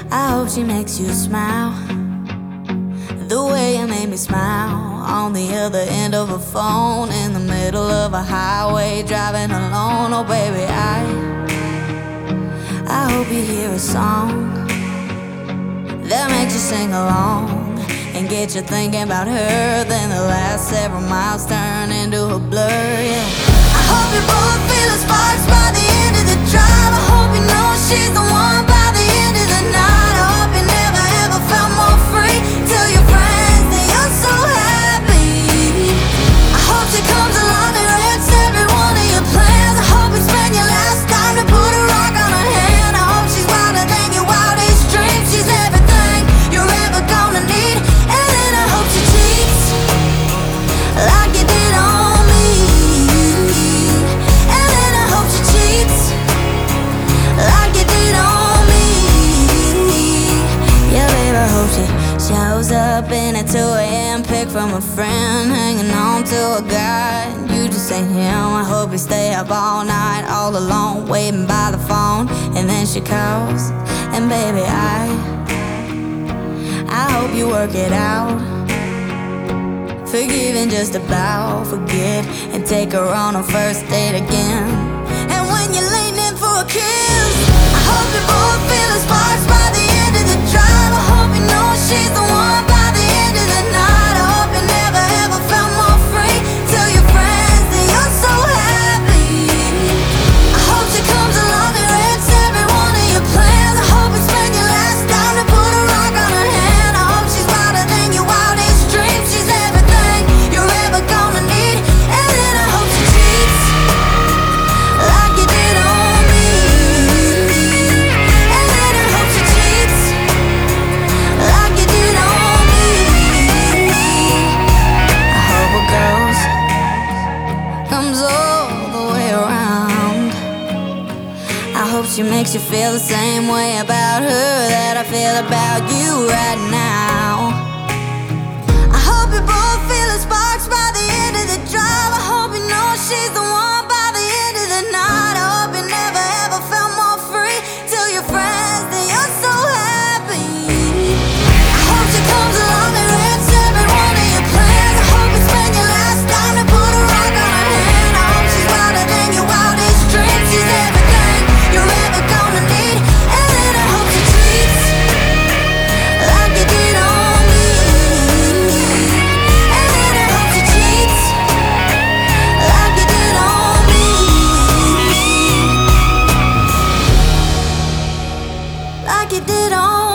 I hope she makes you smile the way you made me smile on the other end of a phone in the middle of a highway driving alone. Oh baby, I hope you hear a song that makes you sing along and get you thinking about her. Then the last several miles turn into a blur, yeah. I hope you both feel the sparks by the end of the drive. I hope you know she's the one by the end of the night. I hope you never ever felt more free. Tell your friends that you're so happy. I hope she comes along and wrecks every one of your plans. I hope you spend your last time to put a rock on her hand. I hope she's wilder than your wildest dreams. She's everything you're ever gonna need. And then I hope she cheats like you did on me. And then I hope she cheats like you did on me. Yeah, babe, I hope she shows up in at 2 a.m. pick from a friend, hanging on to a guy. You just ain't him. I hope you stay up all night, all alone, waiting by the phone. And then she calls, and baby, I hope you work it out. Forgive and just about forget, and take her on a first date again. And when you're leaning in for a kiss, I hope you both feel the sparks by the end of the drive. I hope you know she's the one by the end of the night. I hope you never ever felt more free. Tell your friends that you're so happy. I hope she comes along and wrecks every one of your plans. I hope you spend your last time to put a rock on her hand. I hope she's wilder than your wildest dreams. She's everything you're ever gonna need. And then I hope she cheats like you did on me. And then I hope she cheats like you did on me. I hope a ghost comes all the way around. I hope she makes you feel the same way about her that I feel about you right now. I hope you both feel the sparks by the end of the drive. I hope you know she's the one by the end of the night. I hope you never ever felt more free. Tell your friends that you're so happy. I hope she comes along and wrecks every one of your plans. I hope you spend your last time to put a rock on her hand. I hope she's wilder than your wildest dreams. She's everything you're ever gonna need. And then I hope she cheats like you did on me. And then I hope she cheats like you did on me. Like you did on me.